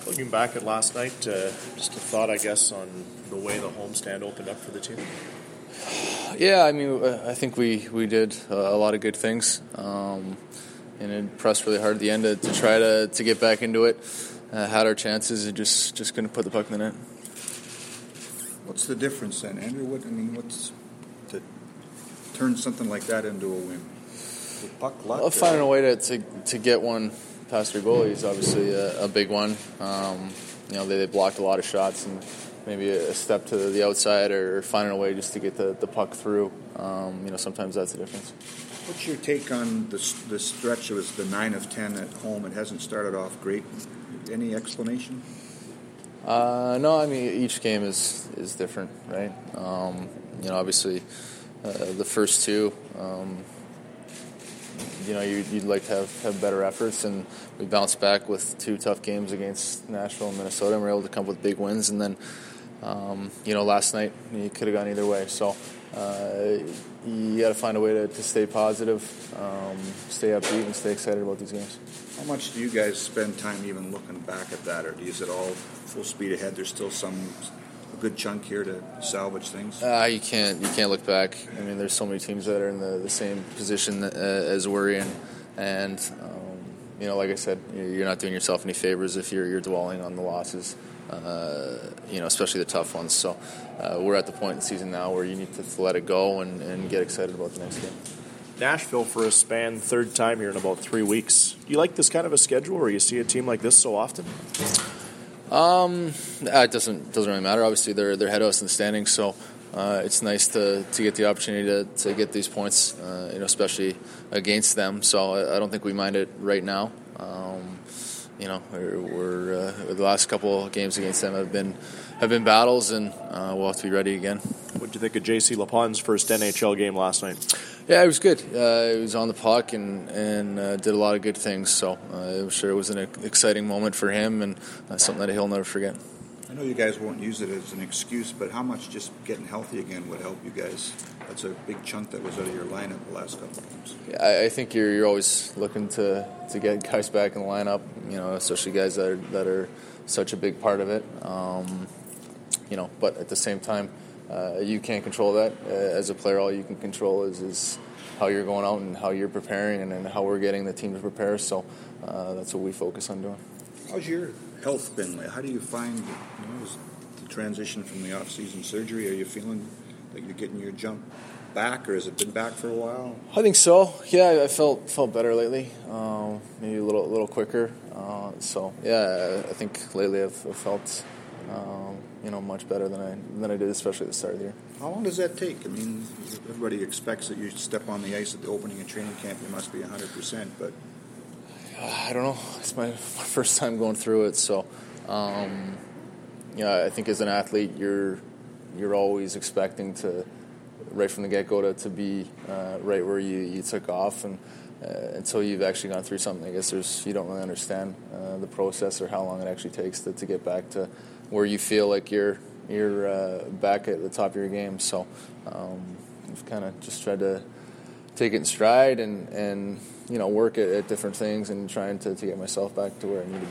Looking back at last night, just a thought, I guess, on the way the homestand opened up for the team. Yeah, I mean, I think we did a lot of good things, and it pressed really hard at the end to try to get back into it. Had our chances and just couldn't put the puck in the net. What's the difference then, Andrew? What's to turn something like that into a win? The puck luck? Well, finding a way to get one past their goalie is obviously a big one. They blocked a lot of shots, and maybe a step to the outside or finding a way just to get the puck through. Sometimes that's the difference. What's your take on the stretch? It was the 9 of 10 at home. It hasn't started off great. Any explanation? No, I mean, each game is different, right? Obviously, the first two, you'd like to have better efforts, and we bounced back with 2 tough games against Nashville and Minnesota, and we were able to come up with big wins. And then, last night, you could have gone either way. So you got to find a way to stay positive, stay upbeat, and stay excited about these games. How much do you guys spend time even looking back at that, or is it all full speed ahead? There's still a good chunk here to salvage things? You can't look back. I mean, there's so many teams that are in the same position as we're in, and like I said, you're not doing yourself any favors if you're dwelling on the losses, especially the tough ones. So we're at the point in the season now where you need to let it go and get excited about the next game. Nashville for a span, third time here in about 3 weeks. Do you like this kind of a schedule, or you see a team like this so often? It doesn't really matter. Obviously, they're ahead of us in the standings, so it's nice to get the opportunity to get these points, especially against them. So I don't think we mind it right now. We're the last couple of games against them have been battles, and we'll have to be ready again. What did you think of J.C. Lapon's first NHL game last night? Yeah, it was good. He was on the puck and did a lot of good things. So I'm sure it was an exciting moment for him, and something that he'll never forget. I know you guys won't use it as an excuse, but how much just getting healthy again would help you guys? That's a big chunk that was out of your lineup the last couple of games. Yeah, I think you're always looking to get guys back in the lineup, especially guys that are such a big part of it. But at the same time, you can't control that. As a player, all you can control is how you're going out and how you're preparing and how we're getting the team to prepare. So that's what we focus on doing. How's your health been? How do you find the transition from the off-season surgery? Are you feeling like you're getting your jump back, or has it been back for a while? I think so. Yeah, I felt better lately. Maybe a little quicker. I think lately I've felt much better than I did, especially at the start of the year. How long does that take? I mean, everybody expects that you step on the ice at the opening of training camp, you must be 100%, but I don't know. It's my first time going through it, so I think as an athlete, you're always expecting to, right from the get-go, to be right where you took off, and until you've actually gone through something, I guess you don't really understand the process or how long it actually takes to get back to where you feel like you're back at the top of your game. So I've kind of just tried to take it in stride and work at different things and trying to get myself back to where I need to be.